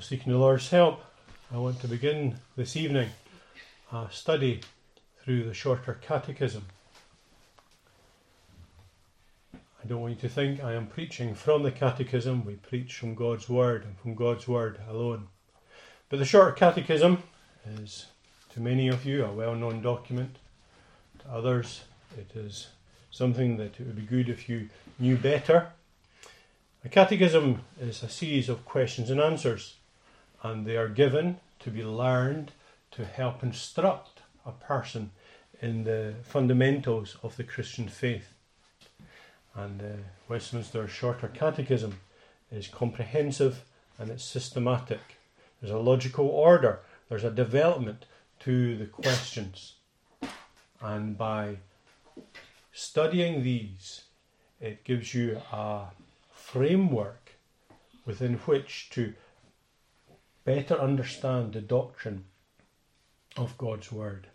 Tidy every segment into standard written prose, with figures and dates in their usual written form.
Seeking the Lord's help, I want to begin this evening a study through the Shorter Catechism. I don't want you to think I am preaching from the Catechism. We preach from God's Word and from God's Word alone. But the Shorter Catechism is, to many of you, a well-known document. To others, it is something that it would be good if you knew better. A catechism is a series of questions and answers, and they are given to be learned to help instruct a person in the fundamentals of the Christian faith. And Westminster Shorter Catechism is comprehensive and it's systematic. There's a logical order, there's a development to the questions. And by studying these, it gives you a framework within which to better understand the doctrine of God's Word.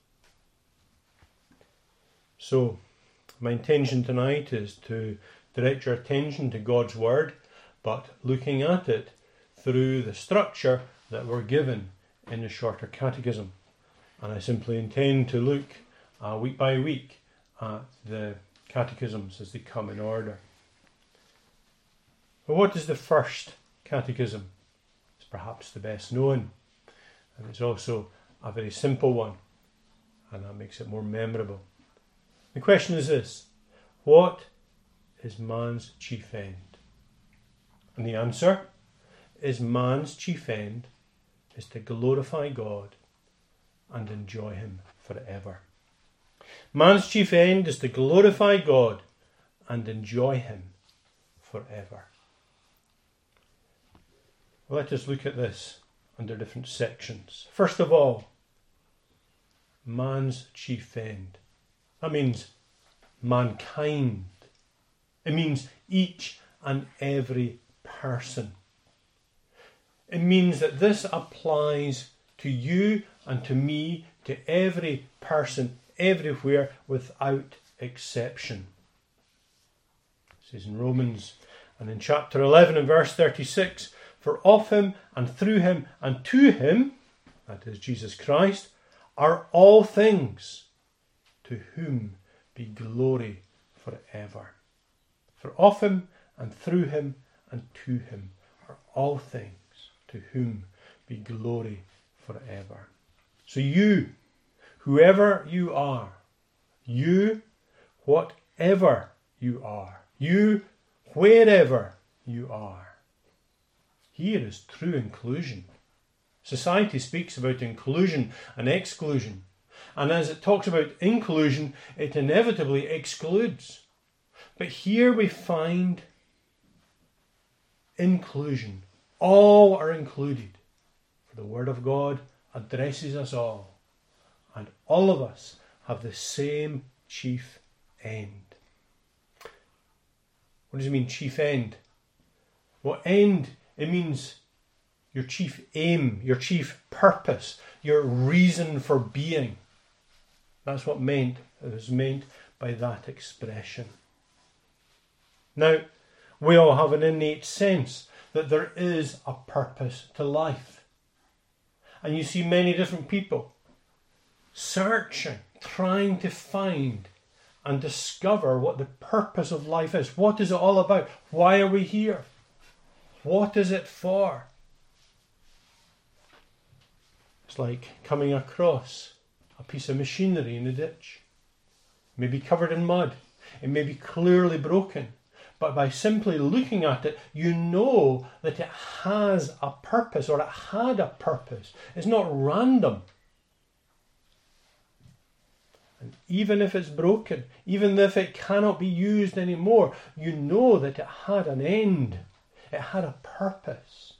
So, my intention tonight is to direct your attention to God's Word, but looking at it through the structure that we're given in the Shorter Catechism. And I simply intend to look week by week at the catechisms as they come in order. But what is the first catechism? It's perhaps the best known, and it's also a very simple one, and that makes it more memorable. The question is this: what is man's chief end? And the answer is man's chief end is to glorify God and enjoy Him forever. Man's chief end is to glorify God and enjoy Him forever. Well, let us look at this under different sections. First of all, man's chief end. That means mankind. It means each and every person. It means that this applies to you and to me, to every person, everywhere, without exception. It says in Romans and in chapter 11 and verse 36, "For of Him and through Him and to Him," that is Jesus Christ, "are all things, to whom be glory forever." For of Him and through Him and to Him are all things, to whom be glory forever. So you, whoever you are, you, whatever you are, you, wherever you are. Here is true inclusion. Society speaks about inclusion and exclusion. And as it talks about inclusion, it inevitably excludes. But here we find inclusion. All are included. For the Word of God addresses us all. And all of us have the same chief end. What does it mean, chief end? Well, end, it means your chief aim, your chief purpose, your reason for being. That's what it was meant by that expression. Now, we all have an innate sense that there is a purpose to life. And you see many different people searching, trying to find and discover what the purpose of life is. What is it all about? Why are we here? What is it for? It's like coming across a piece of machinery in a ditch. It may be covered in mud. It may be clearly broken. But by simply looking at it, you know that it has a purpose, or it had a purpose. It's not random. And even if it's broken, even if it cannot be used anymore, you know that it had an end. It had a purpose.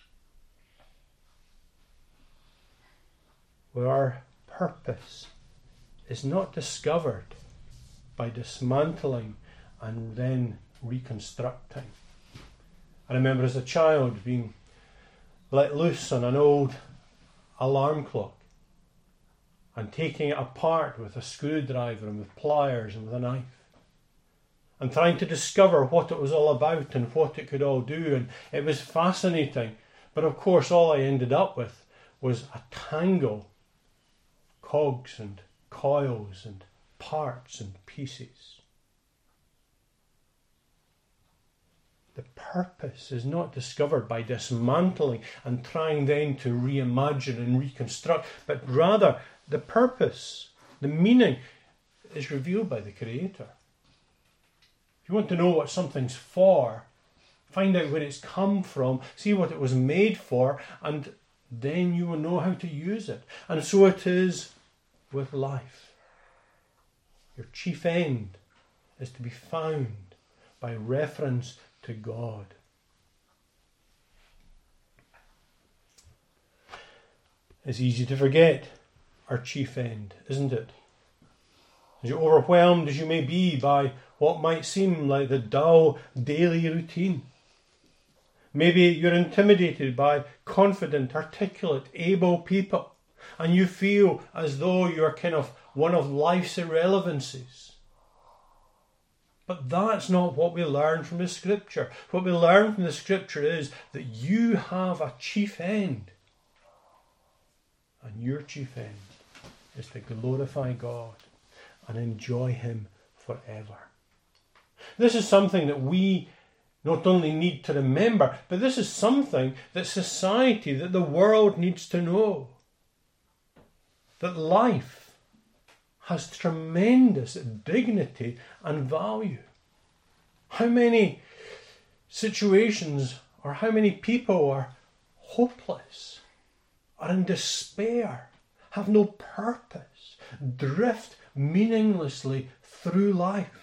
Well, our purpose is not discovered by dismantling and then reconstructing. I remember as a child being let loose on an old alarm clock and taking it apart with a screwdriver and with pliers and with a knife and trying to discover what it was all about and what it could all do. And it was fascinating But of course, all I ended up with was a tangle, cogs and coils and parts and pieces. The purpose is not discovered by dismantling and trying then to reimagine and reconstruct, but rather the purpose, the meaning, is revealed by the Creator. If you want to know what something's for, find out where it's come from, see what it was made for, and then you will know how to use it. And so it is with life. Your chief end is to be found by reference to God. It's easy to forget our chief end, isn't it? As you're overwhelmed as you may be by what might seem like the dull daily routine. Maybe you're intimidated by confident, articulate, able people, and you feel as though you're kind of one of life's irrelevancies. But that's not what we learn from the Scripture. What we learn from the Scripture is that you have a chief end. And your chief end is to glorify God and enjoy Him forever. This is something that we not only need to remember, but this is something that society, that the world needs to know. That life has tremendous dignity and value. How many situations or how many people are hopeless, are in despair, have no purpose, drift meaninglessly through life.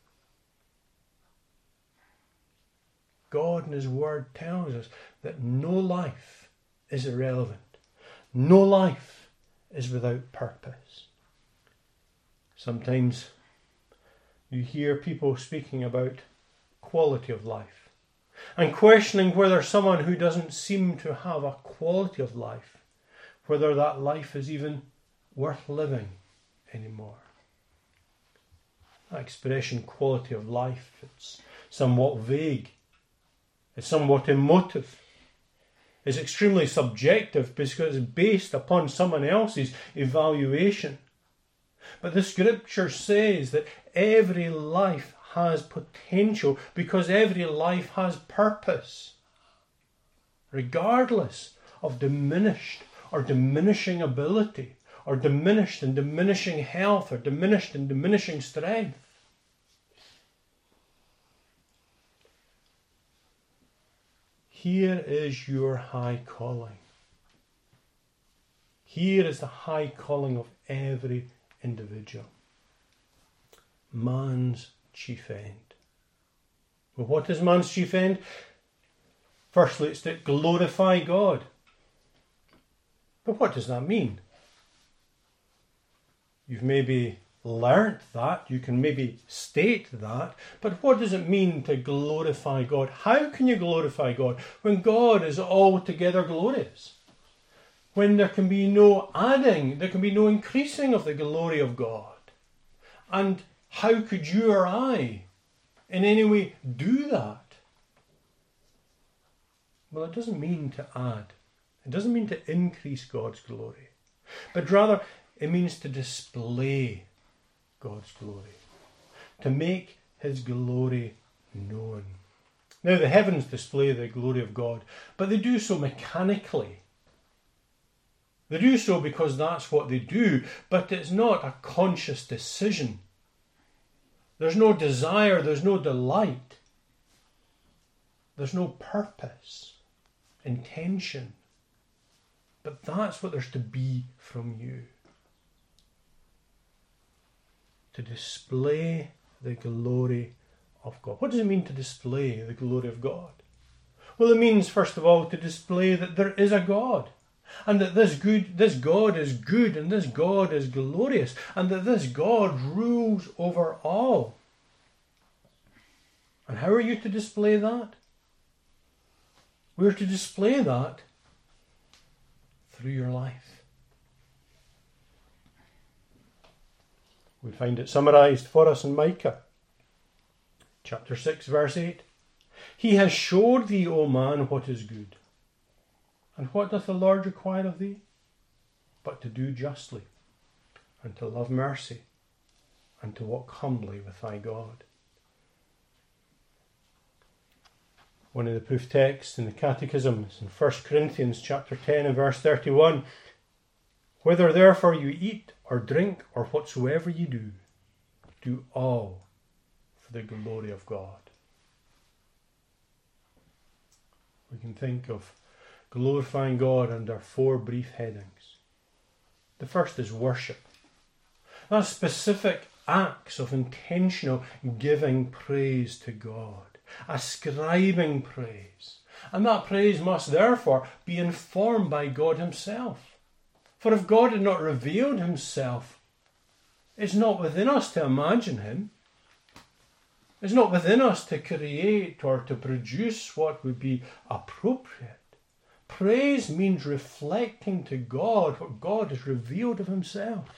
God in His Word tells us that no life is irrelevant. No life is without purpose. Sometimes you hear people speaking about quality of life and questioning whether someone who doesn't seem to have a quality of life, whether that life is even worth living anymore. That expression, quality of life, it's somewhat vague. It's somewhat emotive. It's extremely subjective because it's based upon someone else's evaluation. But the Scripture says that every life has potential because every life has purpose, regardless of diminished or diminishing ability, or diminished and diminishing health, or diminished and diminishing strength. Here is your high calling. Here is the high calling of every individual. Man's chief end. Well, what is man's chief end? Firstly, it's to glorify God. But what does that mean? You've maybe learnt that, you can maybe state that, but what does it mean to glorify God? How can you glorify God when God is altogether glorious? When there can be no adding, there can be no increasing of the glory of God. And how could you or I in any way do that? Well, it doesn't mean to add. It doesn't mean to increase God's glory. But rather, it means to display God's glory. To make His glory known. Now, the heavens display the glory of God, but they do so mechanically. They do so because that's what they do, but it's not a conscious decision. There's no desire, there's no delight. There's no purpose, intention. But that's what there's to be from you. To display the glory of God. What does it mean to display the glory of God? Well, it means, first of all, to display that there is a God. And that this God is good and this God is glorious. And that this God rules over all. And how are you to display that? We're to display that through your life. We find it summarised for us in Micah, chapter 6, verse 8. He has showed thee, O man, what is good. And what doth the Lord require of thee? But to do justly, and to love mercy, and to walk humbly with thy God. One of the proof texts in the Catechism is in 1 Corinthians chapter 10 and verse 31. Whether therefore you eat or drink or whatsoever you do all for the glory of God. We can think of glorifying God under 4 brief headings. The first is worship. That's specific acts of intentional giving praise to God, ascribing praise. And that praise must therefore be informed by God himself. For if God had not revealed himself, it's not within us to imagine him. It's not within us to create or to produce what would be appropriate. Praise means reflecting to God what God has revealed of himself.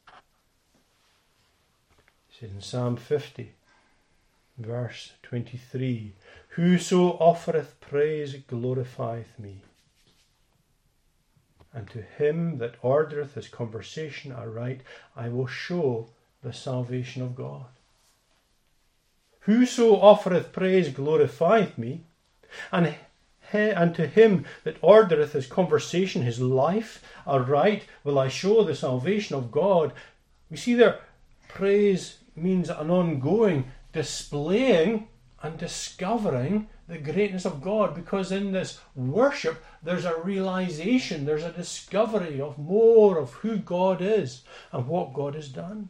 It says in Psalm 50, verse 23, Whoso offereth praise glorifieth me. And to him that ordereth his conversation aright, I will show the salvation of God. Whoso offereth praise glorifieth me, and to him that ordereth his conversation, his life aright, will I show the salvation of God. We see there, praise means an ongoing displaying and discovering the greatness of God, because in this worship there's a realization, there's a discovery of more of who God is and what God has done.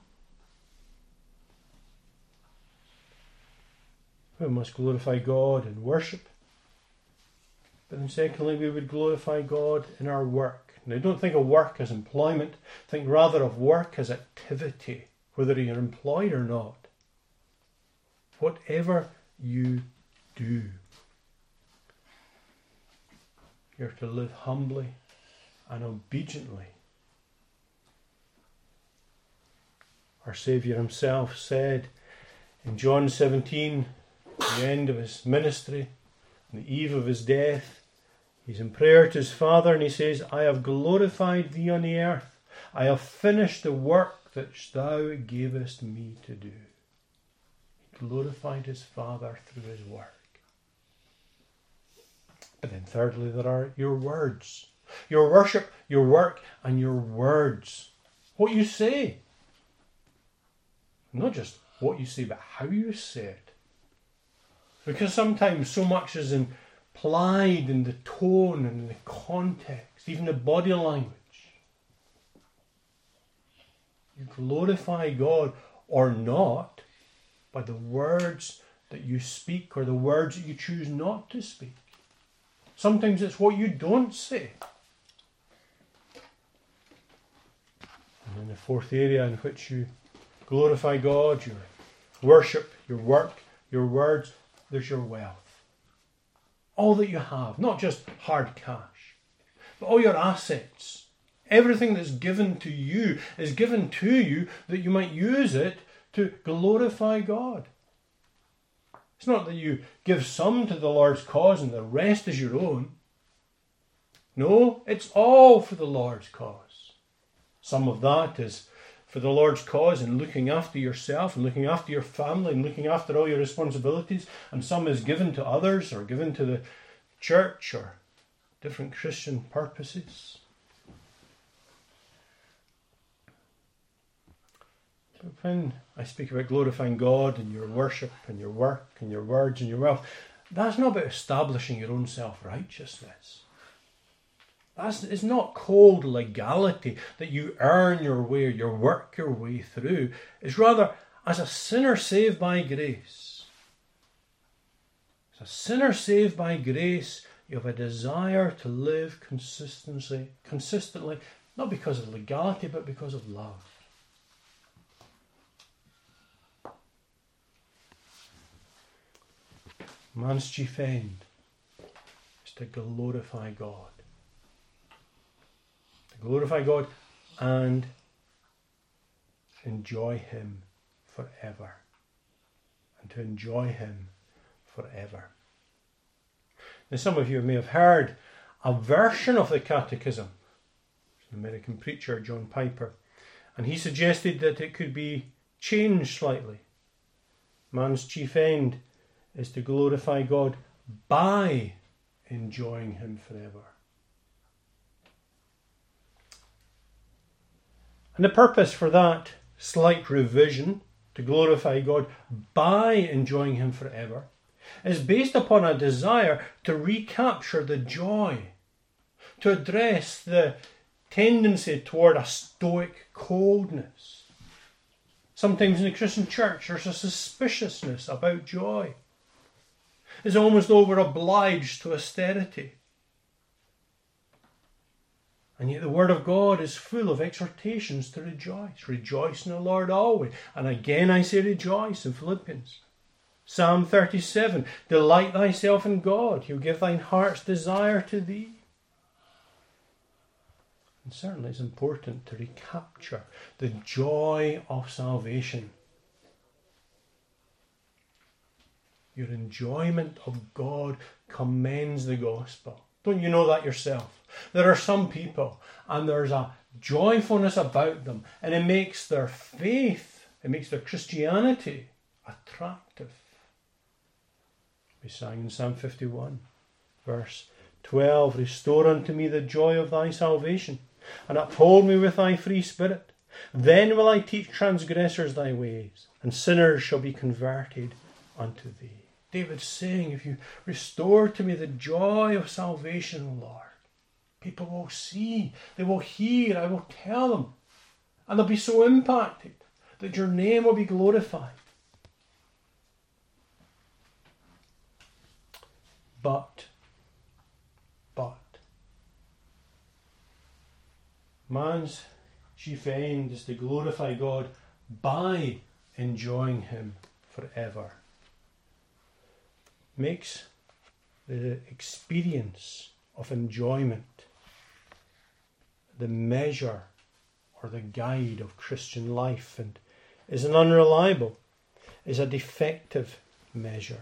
We must glorify God in worship. But then secondly, we would glorify God in our work. Now, don't think of work as employment. Think rather of work as activity, whether you're employed or not. Whatever you do, you're to live humbly and obediently. Our Saviour himself said in John 17, at the end of his ministry, on the eve of his death, he's in prayer to his Father and he says, I have glorified thee on the earth. I have finished the work that thou gavest me to do. He glorified his Father through his work. But then thirdly, there are your words. Your worship, your work, and your words. What you say. Not just what you say, but how you say it. Because sometimes so much is implied in the tone and in the context, even the body language. You glorify God or not by the words that you speak or the words that you choose not to speak. Sometimes it's what you don't say. And then the fourth area in which you glorify God, your worship, your work, your words, there's your wealth. All that you have, not just hard cash, but all your assets. Everything that's given to you is given to you that you might use it to glorify God. It's not that you give some to the Lord's cause and the rest is your own. No, it's all for the Lord's cause. Some of that is for the Lord's cause and looking after yourself and looking after your family and looking after all your responsibilities, and some is given to others or given to the church or different Christian purposes. But when I speak about glorifying God and your worship and your work and your words and your wealth, that's not about establishing your own self-righteousness. It's not cold legality that you earn your way, you work your way through. It's rather as a sinner saved by grace. As a sinner saved by grace, you have a desire to live consistently, not because of legality, but because of love. Man's chief end is to glorify God. To glorify God and enjoy him forever. And to enjoy him forever. Now, some of you may have heard a version of the Catechism. An American preacher, John Piper, and he suggested that it could be changed slightly. Man's chief end is to glorify God by enjoying Him forever. And the purpose for that slight revision, to glorify God by enjoying Him forever, is based upon a desire to recapture the joy, to address the tendency toward a stoic coldness. Sometimes in the Christian church there's a suspiciousness about joy. It's almost though we're obliged to austerity. And yet the Word of God is full of exhortations to rejoice. Rejoice in the Lord always. And again I say rejoice in Philippians. Psalm 37, delight thyself in God. He'll give thine heart's desire to thee. And certainly it's important to recapture the joy of salvation. Your enjoyment of God commends the gospel. Don't you know that yourself? There are some people, and there's a joyfulness about them, and it makes their faith, it makes their Christianity attractive. We sang in Psalm 51, verse 12, restore unto me the joy of thy salvation, and uphold me with thy free spirit. Then will I teach transgressors thy ways, and sinners shall be converted unto thee. David's saying, if you restore to me the joy of salvation, Lord, people will see, they will hear, I will tell them, and they'll be so impacted that your name will be glorified. But man's chief end is to glorify God by enjoying Him forever. Makes the experience of enjoyment the measure or the guide of Christian life, and is an unreliable, is a defective measure.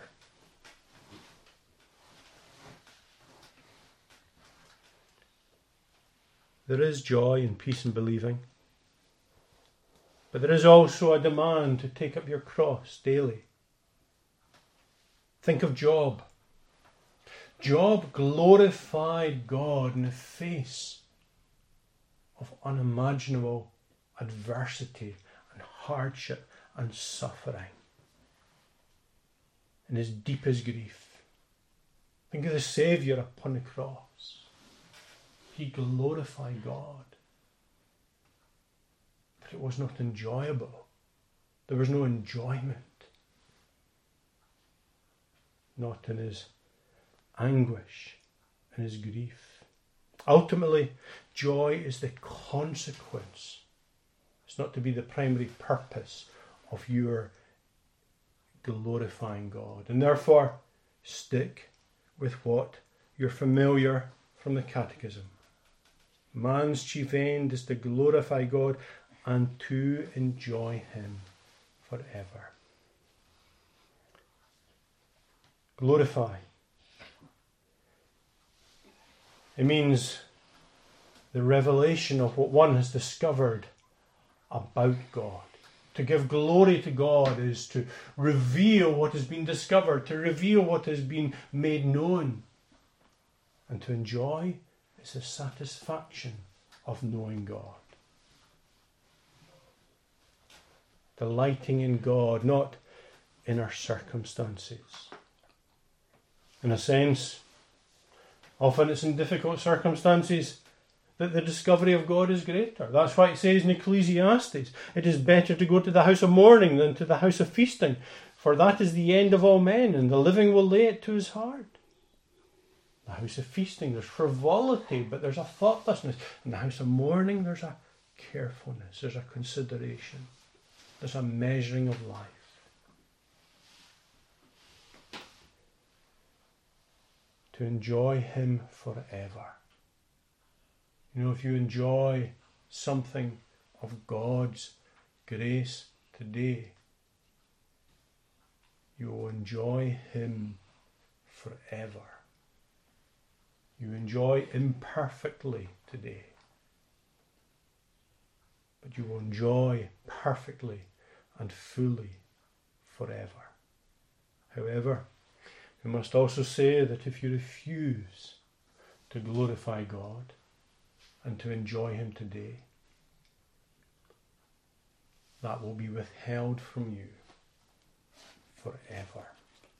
There is joy and peace in believing, but there is also a demand to take up your cross daily. Think of Job. Job glorified God in the face of unimaginable adversity and hardship and suffering. In his deepest grief. Think of the Saviour upon the cross. He glorified God. But it was not enjoyable. There was no enjoyment. Not in his anguish and his grief. Ultimately, joy is the consequence. It's not to be the primary purpose of your glorifying God. And therefore, stick with what you're familiar from the Catechism. Man's chief end is to glorify God and to enjoy Him forever. Glorify. It means the revelation of what one has discovered about God. To give glory to God is to reveal what has been discovered, to reveal what has been made known. And to enjoy is the satisfaction of knowing God. Delighting in God, not in our circumstances. In a sense, often it's in difficult circumstances that the discovery of God is greater. That's why it says in Ecclesiastes, it is better to go to the house of mourning than to the house of feasting, for that is the end of all men, and the living will lay it to his heart. The house of feasting, there's frivolity, but there's a thoughtlessness. In the house of mourning, there's a carefulness, there's a consideration, there's a measuring of life. To enjoy Him forever. You know, if you enjoy something of God's grace today, you will enjoy Him forever. You enjoy imperfectly today, but you will enjoy perfectly and fully forever. However, we must also say that if you refuse to glorify God and to enjoy Him today, that will be withheld from you forever.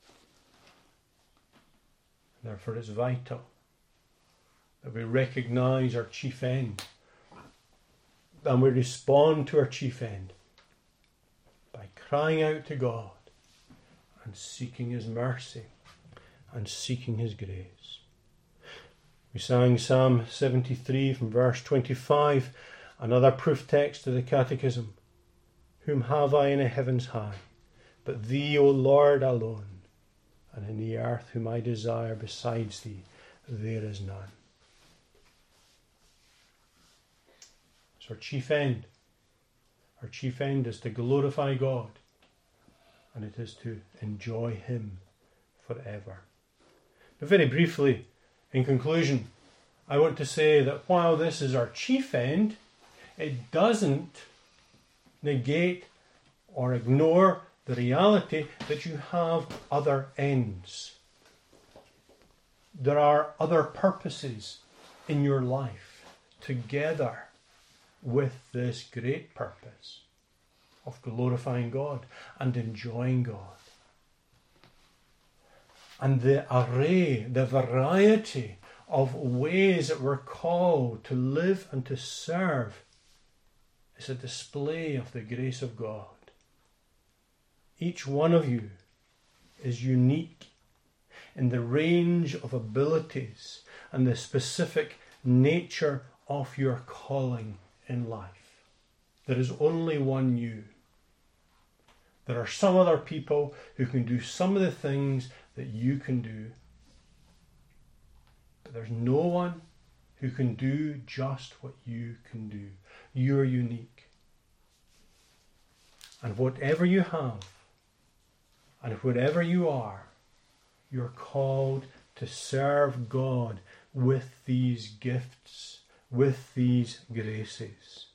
Therefore, it's vital that we recognize our chief end and we respond to our chief end by crying out to God and seeking His mercy and seeking His grace. We sang Psalm 73 from verse 25, another proof text of the Catechism. Whom have I in the heavens high, but Thee, O Lord, alone, and in the earth whom I desire besides Thee, there is none. It's our chief end. Our chief end is to glorify God, and it is to enjoy Him forever. But very briefly, in conclusion, I want to say that while this is our chief end, it doesn't negate or ignore the reality that you have other ends. There are other purposes in your life together with this great purpose of glorifying God and enjoying God. And the array, the variety of ways that we're called to live and to serve is a display of the grace of God. Each one of you is unique in the range of abilities and the specific nature of your calling in life. There is only one you. There are some other people who can do some of the things that you can do, but there's no one who can do just what you can do. You're unique. And whatever you have, and wherever you are, you're called to serve God with these gifts, with these graces.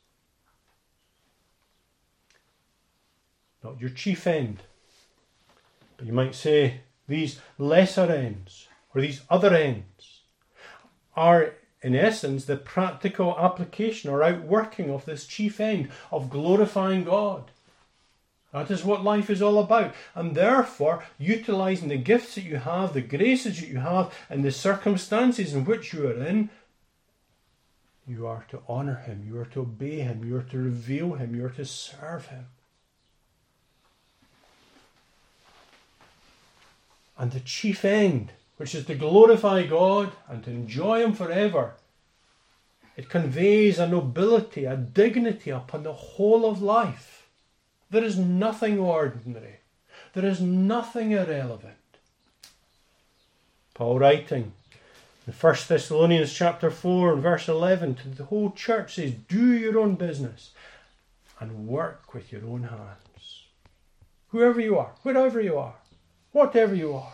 Not your chief end, but you might say these lesser ends, or these other ends, are in essence the practical application or outworking of this chief end of glorifying God. That is what life is all about. And therefore, utilising the gifts that you have, the graces that you have, and the circumstances in which you are in, you are to honour Him, you are to obey Him, you are to reveal Him, you are to serve Him. And the chief end, which is to glorify God and to enjoy Him forever, it conveys a nobility, a dignity upon the whole of life. There is nothing ordinary. There is nothing irrelevant. Paul, writing in 1 Thessalonians chapter 4 and verse 11 to the whole church, says, do your own business and work with your own hands. Whoever you are, wherever you are, whatever you are.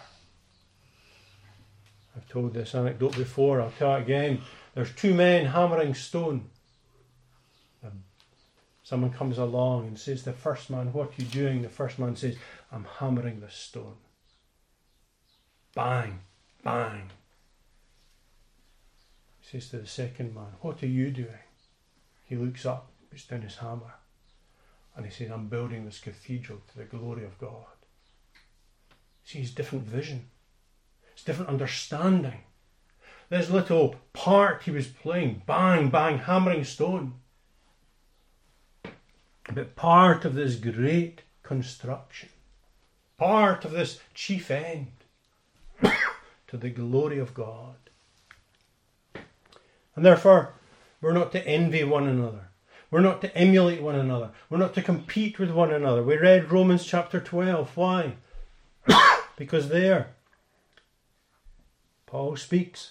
I've told this anecdote before, I'll tell it again. There's two men hammering stone. Someone comes along and says to the first man, what are you doing? The first man says, I'm hammering the stone. Bang, bang. He says to the second man, what are you doing? He looks up, puts down his hammer, and he says, I'm building this cathedral to the glory of God. See, it's different vision. It's different understanding. This little part he was playing, bang, bang, hammering stone. But part of this great construction, part of this chief end, to the glory of God. And therefore, we're not to envy one another. We're not to emulate one another. We're not to compete with one another. We read Romans chapter 12. Why? Because there, Paul speaks.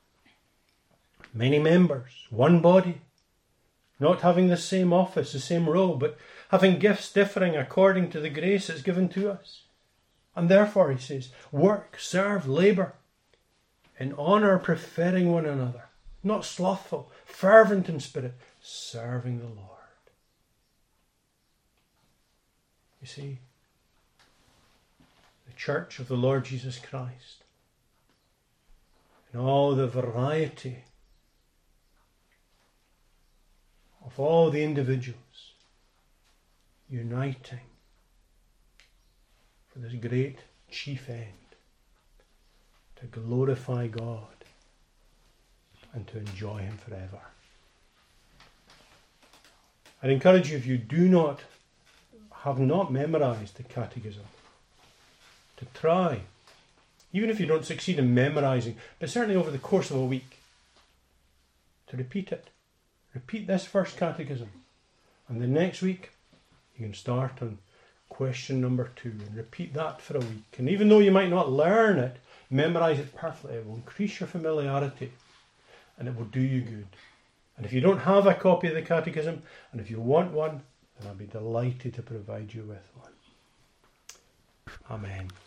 Many members, one body, not having the same office, the same role, but having gifts differing according to the grace that's given to us. And therefore, he says, work, serve, labour in honour, preferring one another, not slothful, fervent in spirit, serving the Lord. You see, the church of the Lord Jesus Christ, in all the variety of all the individuals uniting for this great chief end, to glorify God and to enjoy Him forever. I'd encourage you, if you have not memorised the Catechism, to try, even if you don't succeed in memorising, but certainly over the course of a week, to repeat it. Repeat this first Catechism, and the next week you can start on question number 2 and repeat that for a week. And even though you might not learn it, memorise it perfectly. It will increase your familiarity and it will do you good. And if you don't have a copy of the Catechism, and if you want one, then I'll be delighted to provide you with one. Amen.